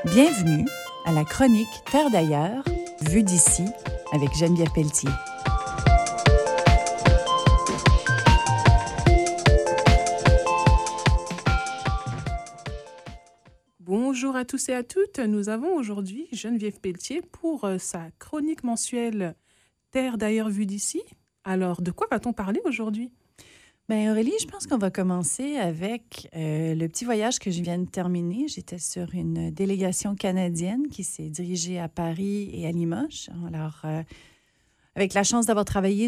Bienvenue à la chronique Terre d'ailleurs, vue d'ici, avec Geneviève Pelletier. Bonjour à tous et à toutes. Nous avons aujourd'hui Geneviève Pelletier pour sa chronique mensuelle Terre d'ailleurs vue d'ici. Alors, de quoi va-t-on parler aujourd'hui? Bien, Aurélie, je pense qu'on va commencer avec le petit voyage que je viens de terminer. J'étais sur une délégation canadienne qui s'est dirigée à Paris et à Limoges. Alors, avec la chance d'avoir travaillé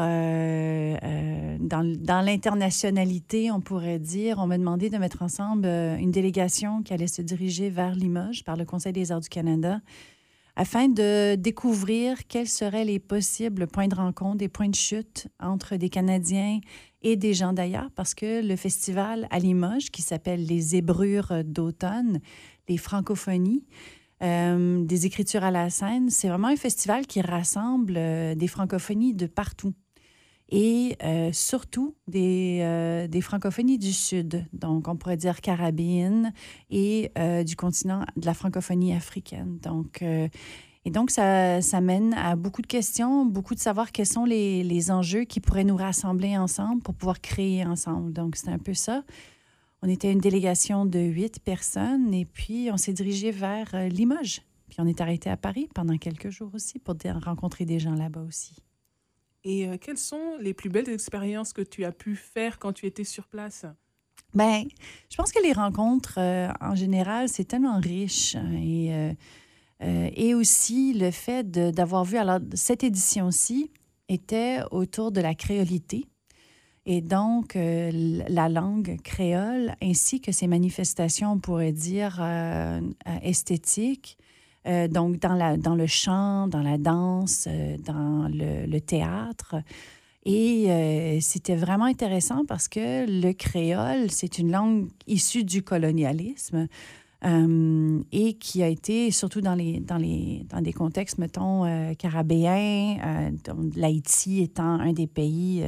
dans l'internationalité, on pourrait dire, on m'a demandé de mettre ensemble une délégation qui allait se diriger vers Limoges par le Conseil des arts du Canada afin de découvrir quels seraient les possibles points de rencontre, des points de chute entre des Canadiens et des gens d'ailleurs, parce que le festival à Limoges, qui s'appelle les Zébrures d'automne, les francophonies, des écritures à la scène, c'est vraiment un festival qui rassemble des francophonies de partout et surtout des francophonies du Sud, donc on pourrait dire carabine et du continent de la francophonie africaine. Donc, ça mène à beaucoup de questions, beaucoup de savoir quels sont les enjeux qui pourraient nous rassembler ensemble pour pouvoir créer ensemble. Donc, c'est un peu ça. On était une délégation de 8 personnes et puis on s'est dirigé vers Limoges. Puis on est arrêté à Paris pendant quelques jours aussi pour rencontrer des gens là-bas aussi. Et quelles sont les plus belles expériences que tu as pu faire quand tu étais sur place? Bien, je pense que les rencontres, en général, c'est tellement riche. Et aussi le fait d'avoir vu... Alors, cette édition-ci était autour de la créolité. Et donc, la langue créole, ainsi que ses manifestations, on pourrait dire, esthétiques, donc dans le chant, dans la danse, dans le théâtre. Et c'était vraiment intéressant parce que le créole, c'est une langue issue du colonialisme et qui a été, surtout dans des contextes, mettons, caribéens, l'Haïti étant un des pays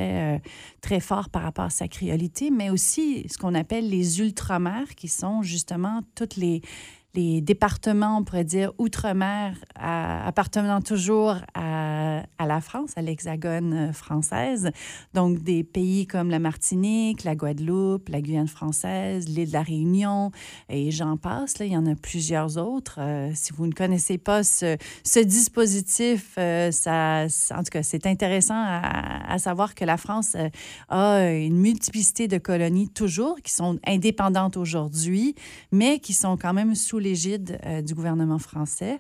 très fort par rapport à sa créolité, mais aussi ce qu'on appelle les ultramers, qui sont justement toutes les départements, on pourrait dire, outre-mer, appartenant toujours à la France, à l'hexagone française. Donc, des pays comme la Martinique, la Guadeloupe, la Guyane française, l'île de la Réunion, et j'en passe. Là, il y en a plusieurs autres. Si vous ne connaissez pas ce dispositif, en tout cas, c'est intéressant à savoir que la France a une multiplicité de colonies toujours, qui sont indépendantes aujourd'hui, mais qui sont quand même sous l'égide du gouvernement français,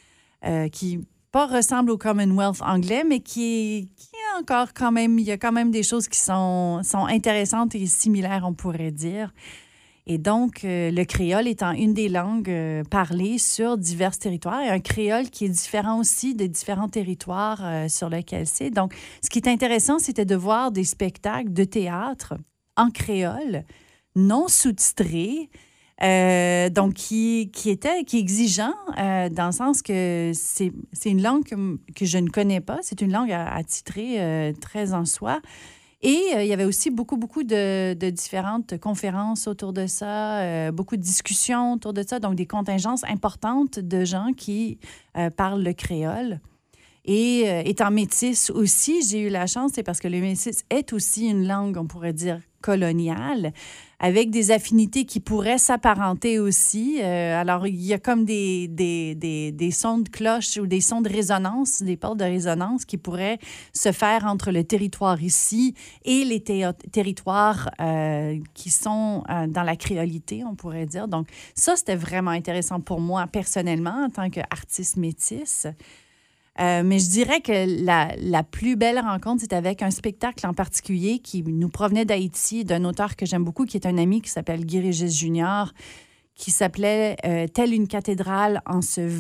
qui pas ressemble au Commonwealth anglais, mais qui est encore quand même, il y a quand même des choses qui sont intéressantes et similaires, on pourrait dire. Et donc, le créole étant une des langues parlées sur divers territoires, et un créole qui est différent aussi des différents territoires sur lesquels c'est. Donc, ce qui est intéressant, c'était de voir des spectacles de théâtre en créole, non sous-titrés, donc qui est exigeant dans le sens que c'est une langue que je ne connais pas. C'est une langue à titrer très en soi. Et il y avait aussi beaucoup de différentes conférences autour de ça, beaucoup de discussions autour de ça, donc des contingences importantes de gens qui parlent le créole. Et étant métisse aussi, j'ai eu la chance, c'est parce que le métis est aussi une langue, on pourrait dire, coloniale, avec des affinités qui pourraient s'apparenter aussi. Alors, il y a comme des sons de cloche ou des sons de résonance, des portes de résonance qui pourraient se faire entre le territoire ici et les territoires qui sont dans la créolité, on pourrait dire. Donc, ça, c'était vraiment intéressant pour moi personnellement en tant qu'artiste métisse. Mais je dirais que la plus belle rencontre, c'est avec un spectacle en particulier qui nous provenait d'Haïti, d'un auteur que j'aime beaucoup, qui est un ami qui s'appelle Guy Régis Junior, qui s'appelait « Telle une cathédrale ensevelie ».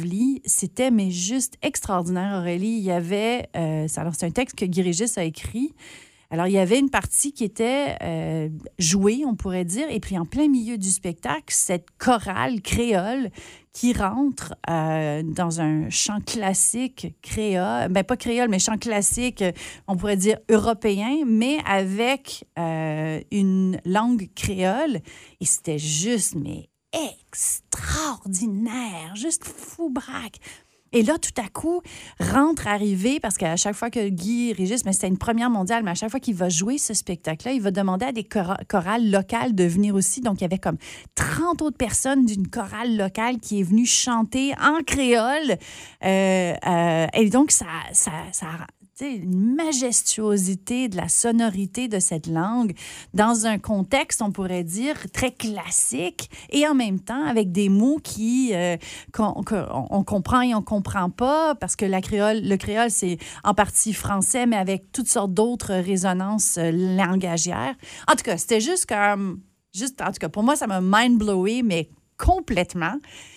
C'était, mais juste extraordinaire, Aurélie. Il y avait... alors, c'est un texte que Guy Régis a écrit. Alors, il y avait une partie qui était jouée, on pourrait dire, et puis en plein milieu du spectacle, cette chorale créole qui rentre dans un chant classique créole, bien pas créole, mais chant classique, on pourrait dire européen, mais avec une langue créole. Et c'était juste, mais extraordinaire, juste fou braque. Et là, tout à coup, arrivé, parce qu'à chaque fois que Guy Régis, mais c'était une première mondiale, mais à chaque fois qu'il va jouer ce spectacle-là, il va demander à des chorales locales de venir aussi. Donc, il y avait comme 30 autres personnes d'une chorale locale qui est venue chanter en créole. Et donc, ça une majestuosité de la sonorité de cette langue dans un contexte, on pourrait dire, très classique et en même temps avec des mots qu'on comprend et on comprend pas parce que le créole, c'est en partie français, mais avec toutes sortes d'autres résonances langagières. En tout cas, c'était en tout cas, pour moi, ça m'a mind-blowé, mais complètement.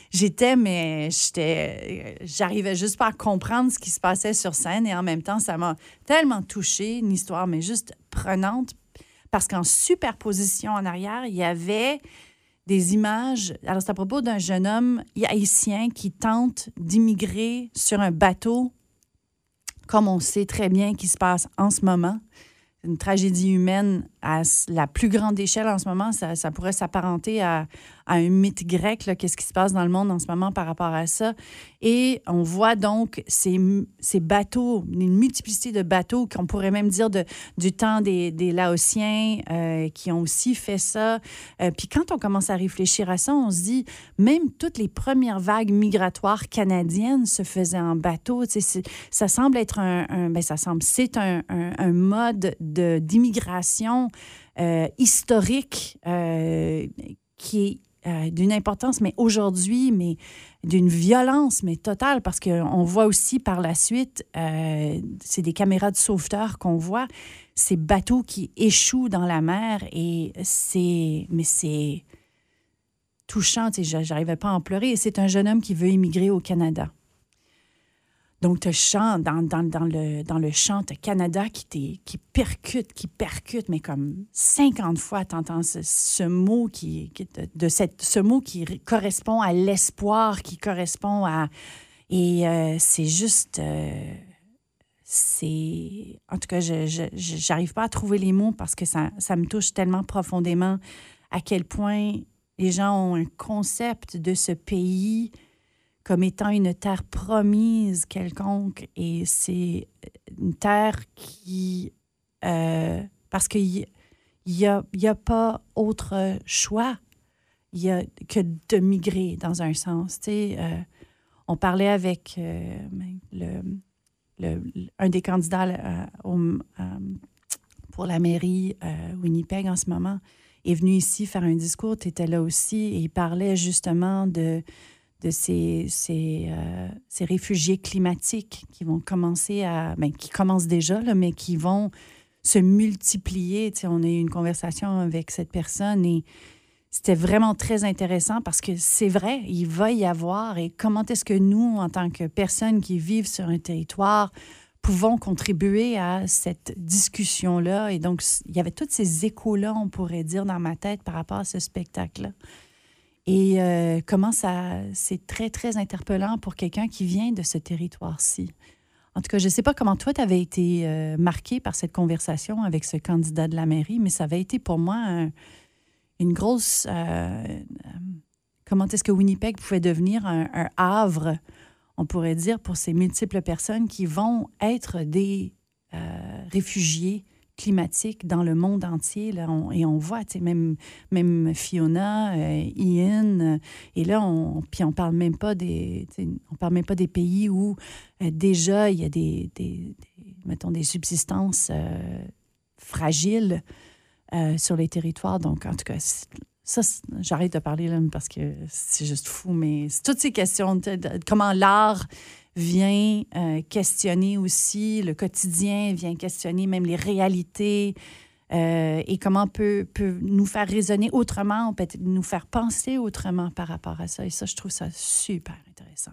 J'arrivais juste pas à comprendre ce qui se passait sur scène et en même temps, ça m'a tellement touchée, une histoire, mais juste prenante, parce qu'en superposition en arrière, il y avait des images. Alors, c'est à propos d'un jeune homme haïtien qui tente d'immigrer sur un bateau, comme on sait très bien qu'il se passe en ce moment. Une tragédie humaine à la plus grande échelle en ce moment. Ça pourrait s'apparenter à un mythe grec, là, qu'est-ce qui se passe dans le monde en ce moment par rapport à ça. Et on voit donc ces bateaux, une multiplicité de bateaux, qu'on pourrait même dire du temps des Laotiens qui ont aussi fait ça. Puis quand on commence à réfléchir à ça, on se dit, même toutes les premières vagues migratoires canadiennes se faisaient en bateau. Ça semble être c'est un mode d'immigration historique qui est d'une importance, mais aujourd'hui, mais d'une violence, mais totale, parce qu'on voit aussi par la suite, c'est des caméras de sauveteurs qu'on voit, ces bateaux qui échouent dans la mer, et c'est touchant, j'arrivais pas à en pleurer, et c'est un jeune homme qui veut immigrer au Canada. Donc, tu chant dans le chant, tu Canada qui percute, mais comme 50 fois, tu entends ce mot ce mot qui correspond à l'espoir, qui correspond à... Et c'est juste... En tout cas, je n'arrive pas à trouver les mots parce que ça me touche tellement profondément à quel point les gens ont un concept de ce pays comme étant une terre promise quelconque. Et c'est une terre qui... parce qu'il n'y a pas autre choix que de migrer, dans un sens. On parlait avec un des candidats pour la mairie Winnipeg en ce moment, est venu ici faire un discours. Tu étais là aussi, et il parlait justement de ces réfugiés climatiques qui vont commencer qui commencent déjà, là, mais qui vont se multiplier. On a eu une conversation avec cette personne et c'était vraiment très intéressant parce que c'est vrai, il va y avoir. Et comment est-ce que nous, en tant que personnes qui vivent sur un territoire, pouvons contribuer à cette discussion-là? Et donc, il y avait tous ces échos-là, on pourrait dire, dans ma tête par rapport à ce spectacle-là. Et comment c'est très, très interpellant pour quelqu'un qui vient de ce territoire-ci. En tout cas, je ne sais pas comment toi, tu avais été marqué par cette conversation avec ce candidat de la mairie, mais ça avait été pour moi une grosse... comment est-ce que Winnipeg pouvait devenir un havre, on pourrait dire, pour ces multiples personnes qui vont être des réfugiés climatique dans le monde entier. Là, et on voit, même Fiona, Ian, et là, on parle même pas des pays où déjà il y a mettons, des subsistances fragiles sur les territoires. Donc, en tout cas, ça, j'arrête de parler là, parce que c'est juste fou, mais c'est toutes ces questions de comment l'art vient questionner aussi le quotidien, vient questionner même les réalités et comment peut nous faire raisonner autrement, peut-être nous faire penser autrement par rapport à ça. Et ça, je trouve ça super intéressant.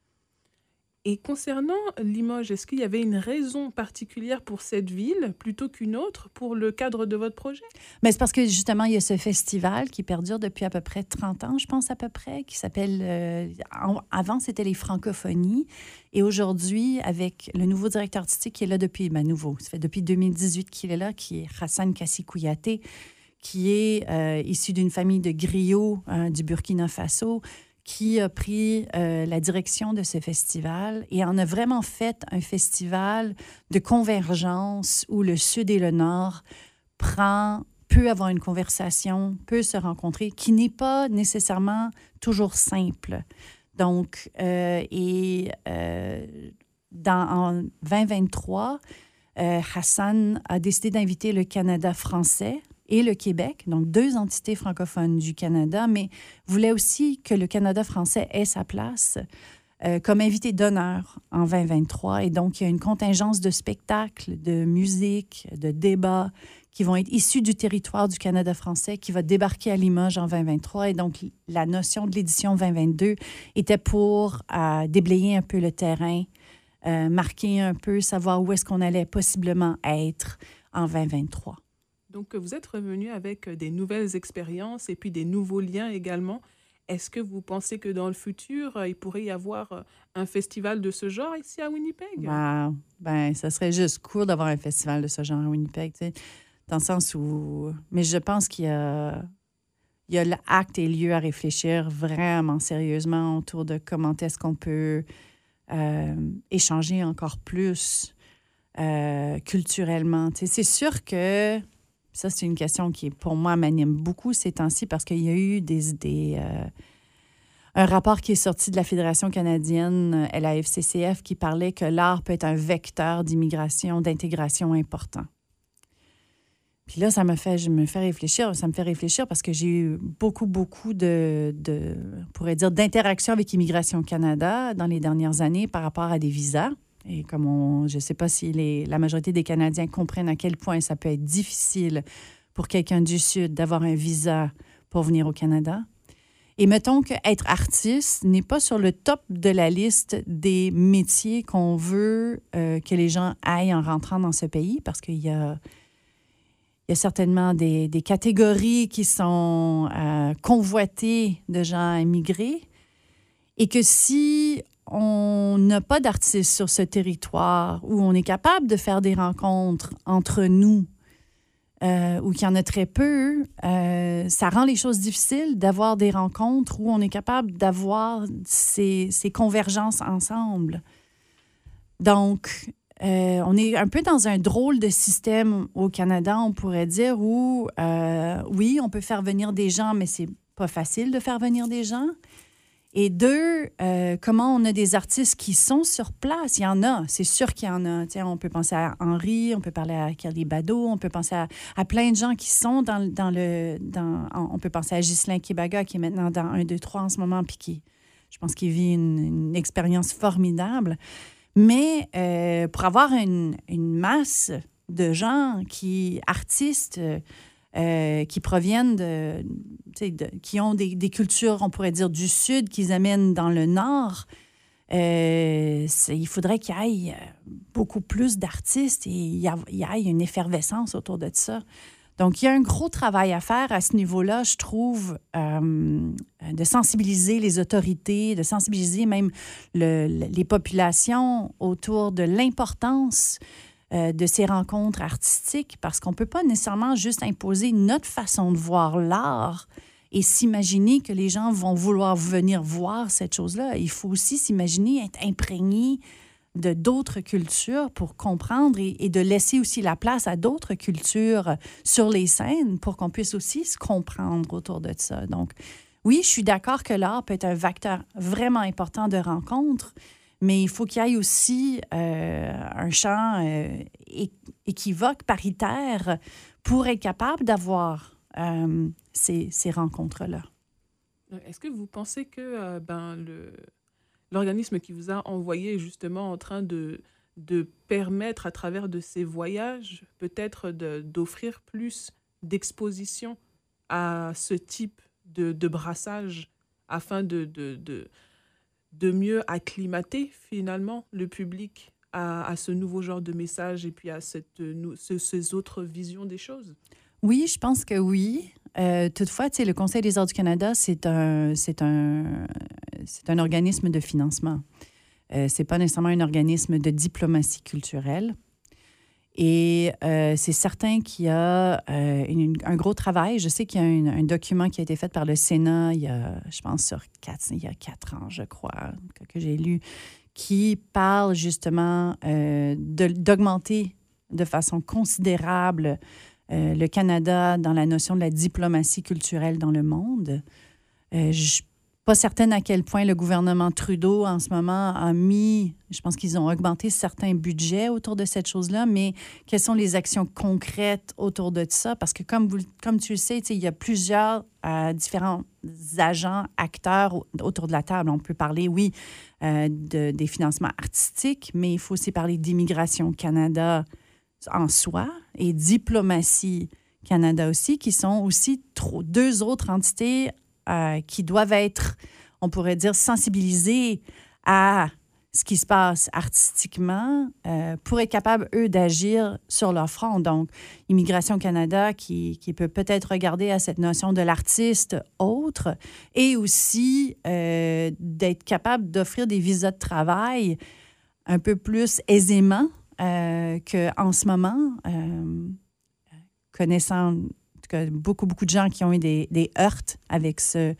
Et concernant Limoges, est-ce qu'il y avait une raison particulière pour cette ville plutôt qu'une autre pour le cadre de votre projet? Mais c'est parce que justement, il y a ce festival qui perdure depuis à peu près 30 ans, je pense à peu près, qui s'appelle... avant, c'était les Francophonies. Et aujourd'hui, avec le nouveau directeur artistique qui est là depuis... ça fait depuis 2018 qu'il est là, qui est Hassan Kassi Kouyaté, qui est issu d'une famille de griots du Burkina Faso, qui a pris la direction de ce festival et en a vraiment fait un festival de convergence où le Sud et le Nord peut avoir une conversation, peut se rencontrer, qui n'est pas nécessairement toujours simple. Donc, en 2023, Hassan a décidé d'inviter le Canada français et le Québec, donc 2 entités francophones du Canada, mais voulait aussi que le Canada français ait sa place comme invité d'honneur en 2023. Et donc, il y a une contingence de spectacles, de musique, de débats qui vont être issus du territoire du Canada français, qui va débarquer à Limoges en 2023. Et donc, la notion de l'édition 2022 était pour déblayer un peu le terrain, marquer un peu, savoir où est-ce qu'on allait possiblement être en 2023. Donc, vous êtes revenu avec des nouvelles expériences et puis des nouveaux liens également. Est-ce que vous pensez que dans le futur, il pourrait y avoir un festival de ce genre ici à Winnipeg? Wow. Ben, ça serait juste cool d'avoir un festival de ce genre à Winnipeg, tu sais, dans le sens où... Mais je pense qu'il y a l'acte et lieu à réfléchir vraiment sérieusement autour de comment est-ce qu'on peut échanger encore plus culturellement. Tu sais, c'est sûr que... Ça, c'est une question qui, pour moi, m'anime beaucoup ces temps-ci parce qu'il y a eu un rapport qui est sorti de la Fédération canadienne, LAFCCF, qui parlait que l'art peut être un vecteur d'immigration, d'intégration important. Puis là, ça me fait réfléchir parce que j'ai eu beaucoup on pourrait dire, d'interactions avec Immigration Canada dans les dernières années par rapport à des visas. Et comme je ne sais pas si la majorité des Canadiens comprennent à quel point ça peut être difficile pour quelqu'un du Sud d'avoir un visa pour venir au Canada. Et mettons qu'être artiste n'est pas sur le top de la liste des métiers qu'on veut que les gens aillent en rentrant dans ce pays, parce qu'il y a certainement des catégories qui sont convoitées de gens immigrés. Et que si on n'a pas d'artistes sur ce territoire où on est capable de faire des rencontres entre nous ou qu'il y en a très peu, ça rend les choses difficiles d'avoir des rencontres où on est capable d'avoir ces convergences ensemble. Donc, on est un peu dans un drôle de système au Canada, on pourrait dire, où, oui, on peut faire venir des gens, mais c'est pas facile de faire venir des gens. Et 2, comment on a des artistes qui sont sur place. Il y en a, c'est sûr qu'il y en a. Tiens, on peut penser à Henri, on peut parler à Kelly Bado, on peut penser à plein de gens qui sont on peut penser à Ghislain Kibaga, qui est maintenant dans 1, 2, 3 en ce moment, puis je pense qu'il vit une expérience formidable. Mais pour avoir une masse de gens artistes... qui proviennent qui ont des cultures, on pourrait dire, du Sud, qu'ils amènent dans le Nord. Il faudrait qu'il y ait beaucoup plus d'artistes et il y ait une effervescence autour de ça. Donc, il y a un gros travail à faire à ce niveau-là, je trouve, de sensibiliser les autorités, de sensibiliser même les populations autour de l'importance de ces rencontres artistiques, parce qu'on ne peut pas nécessairement juste imposer notre façon de voir l'art et s'imaginer que les gens vont vouloir venir voir cette chose-là. Il faut aussi s'imaginer être imprégné de d'autres cultures pour comprendre et de laisser aussi la place à d'autres cultures sur les scènes pour qu'on puisse aussi se comprendre autour de ça. Donc, oui, je suis d'accord que l'art peut être un vecteur vraiment important de rencontres, mais il faut qu'il y ait aussi un champ équivoque, paritaire, pour être capable d'avoir ces rencontres-là. Est-ce que vous pensez que l'organisme qui vous a envoyé est justement en train de permettre, à travers de ces voyages, peut-être d'offrir plus d'exposition à ce type de brassage afin de mieux acclimater finalement le public à ce nouveau genre de message et puis à ces autres visions des choses? Oui, je pense que oui. Toutefois, le Conseil des arts du Canada, c'est un organisme de financement. C'est pas nécessairement un organisme de diplomatie culturelle. Et c'est certain qu'il y a un gros travail. Je sais qu'il y a un document qui a été fait par le Sénat il y a, je pense, il y a 4 ans, je crois, que j'ai lu, qui parle justement d'augmenter de façon considérable le Canada dans la notion de la diplomatie culturelle dans le monde. Je suis pas certaine à quel point le gouvernement Trudeau, en ce moment, je pense qu'ils ont augmenté certains budgets autour de cette chose-là, mais quelles sont les actions concrètes autour de ça? Parce que comme tu le sais, il y a plusieurs différents agents, acteurs autour de la table. On peut parler, oui, des financements artistiques, mais il faut aussi parler d'Immigration Canada en soi et Diplomatie Canada aussi, qui sont aussi deux autres entités qui doivent être, on pourrait dire, sensibilisés à ce qui se passe artistiquement pour être capables, eux, d'agir sur leur front. Donc, Immigration Canada qui peut peut-être regarder à cette notion de l'artiste autre et aussi d'être capable d'offrir des visas de travail un peu plus aisément qu'en ce moment, connaissant en tout cas beaucoup de gens qui ont eu des heurts avec ce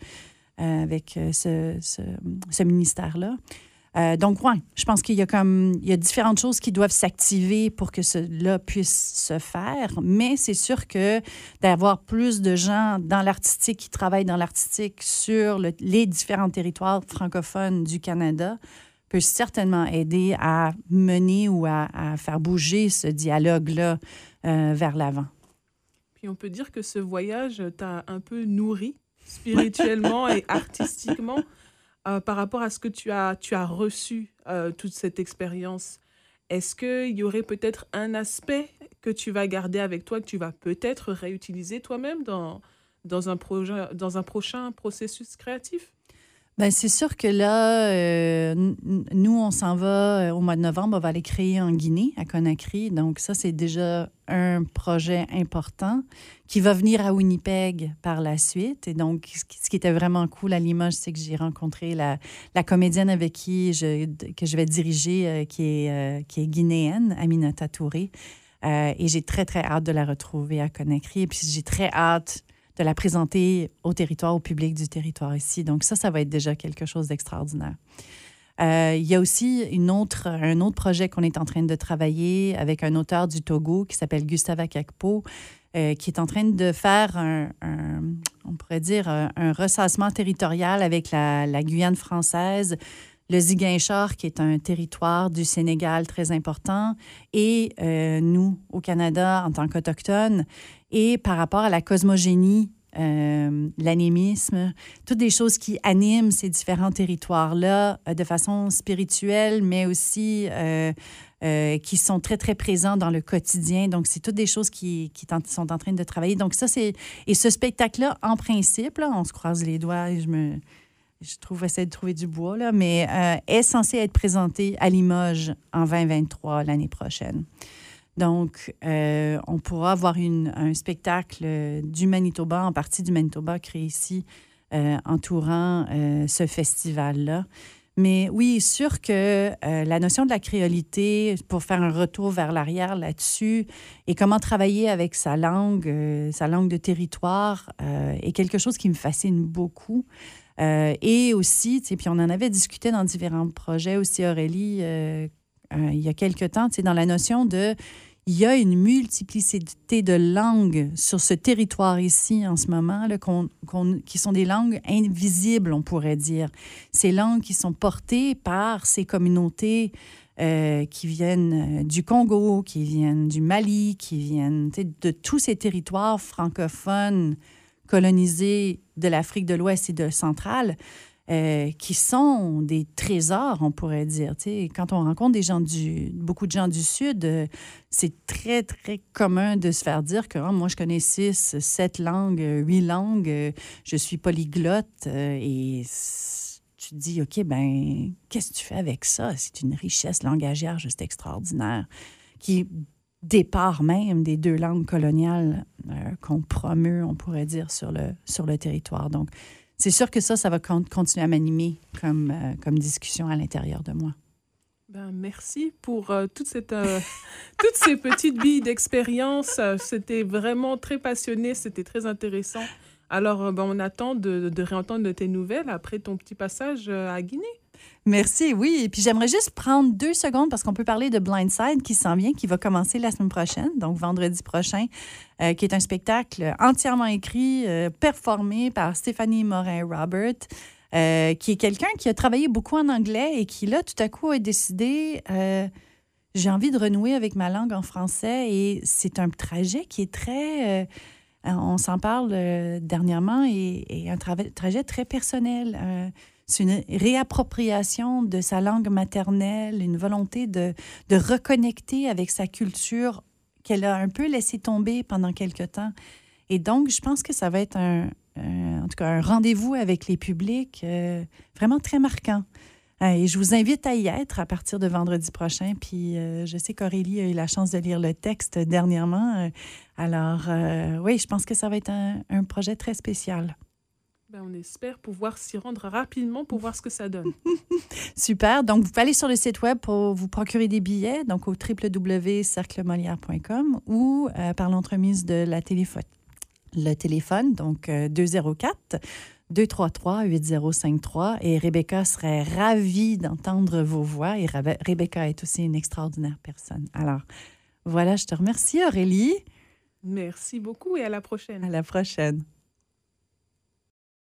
ministère-là. Donc, oui, je pense qu'il y a différentes choses qui doivent s'activer pour que cela puisse se faire, mais c'est sûr que d'avoir plus de gens dans l'artistique qui travaillent dans l'artistique sur les différents territoires francophones du Canada peut certainement aider à mener ou à faire bouger ce dialogue-là vers l'avant. Puis on peut dire que ce voyage t'a un peu nourri spirituellement et artistiquement par rapport à ce que tu as reçu toute cette expérience. Est-ce qu'il y aurait peut-être un aspect que tu vas garder avec toi, que tu vas peut-être réutiliser toi-même dans un prochain processus créatif? Bien, c'est sûr que là, nous, on s'en va au mois de novembre, on va aller créer en Guinée, à Conakry. Donc ça, c'est déjà un projet important qui va venir à Winnipeg par la suite. Et donc, ce qui était vraiment cool à Limoges, c'est que j'ai rencontré la comédienne avec que je vais diriger, qui est guinéenne, Aminata Touré. Et j'ai très, très hâte de la retrouver à Conakry. Et puis, j'ai très hâte de la présenter au public du territoire ici. Donc ça va être déjà quelque chose d'extraordinaire. Il y a aussi un autre projet qu'on est en train de travailler avec un auteur du Togo qui s'appelle Gustave Akakpo, qui est en train de faire on pourrait dire, un ressassement territorial avec la Guyane française, le Ziguinchor, qui est un territoire du Sénégal très important, et nous, au Canada, en tant qu'Autochtones, et par rapport à la cosmogénie, l'animisme, toutes des choses qui animent ces différents territoires-là de façon spirituelle, mais aussi qui sont très, très présents dans le quotidien. Donc, c'est toutes des choses qui sont en train de travailler. Donc, ça, c'est... Et ce spectacle-là, en principe, là, on se croise les doigts et j'essaie de trouver du bois, là, mais est censé être présenté à Limoges en 2023, l'année prochaine. Donc, on pourra avoir un spectacle du Manitoba, en partie du Manitoba, créé ici, entourant ce festival-là. Mais oui, sûr que la notion de la créolité, pour faire un retour vers l'arrière là-dessus, et comment travailler avec sa langue de territoire, est quelque chose qui me fascine beaucoup. Et aussi, puis on en avait discuté dans différents projets aussi, Aurélie, il y a quelque temps, dans la notion il y a une multiplicité de langues sur ce territoire ici en ce moment, là, qui sont des langues invisibles, on pourrait dire. Ces langues qui sont portées par ces communautés qui viennent du Congo, qui viennent du Mali, qui viennent de tous ces territoires francophones colonisés de l'Afrique de l'Ouest et de centrale, qui sont des trésors, on pourrait dire. T'sais, quand on rencontre beaucoup de gens du Sud, c'est très, très commun de se faire dire que moi, je connais 6, 7 langues, 8 langues, je suis polyglotte. Et tu te dis, OK, ben qu'est-ce que tu fais avec ça? C'est une richesse langagière juste extraordinaire qui départ même des 2 langues coloniales qu'on promeut, on pourrait dire, sur le territoire. Donc, c'est sûr que ça va continuer à m'animer comme discussion à l'intérieur de moi. Ben, merci pour toutes ces petites billes d'expérience. C'était vraiment très passionné, c'était très intéressant. Alors, ben, on attend de réentendre de tes nouvelles après ton petit passage à Guinée. Merci, oui. Et puis j'aimerais juste prendre 2 secondes parce qu'on peut parler de Blindside qui s'en vient, qui va commencer la semaine prochaine, donc vendredi prochain, qui est un spectacle entièrement écrit, performé par Stéphanie Morin-Robert, qui est quelqu'un qui a travaillé beaucoup en anglais et qui, là, tout à coup, a décidé, j'ai envie de renouer avec ma langue en français. Et c'est un trajet qui est très... on s'en parle dernièrement et un trajet très personnel. C'est une réappropriation de sa langue maternelle, une volonté de reconnecter avec sa culture qu'elle a un peu laissé tomber pendant quelque temps. Et donc, je pense que ça va être en tout cas, un rendez-vous avec les publics vraiment très marquant. Et je vous invite à y être à partir de vendredi prochain. Puis je sais qu'Aurélie a eu la chance de lire le texte dernièrement. Alors, oui, je pense que ça va être un projet très spécial. Ben, on espère pouvoir s'y rendre rapidement pour voir ce que ça donne. Super. Donc, vous pouvez aller sur le site web pour vous procurer des billets, donc au www.cerclemolière.com ou par l'entremise de le téléphone, donc 204-233-8053. Et Rebecca serait ravie d'entendre vos voix. Et Rebecca est aussi une extraordinaire personne. Alors, voilà, je te remercie, Aurélie. Merci beaucoup et à la prochaine. À la prochaine.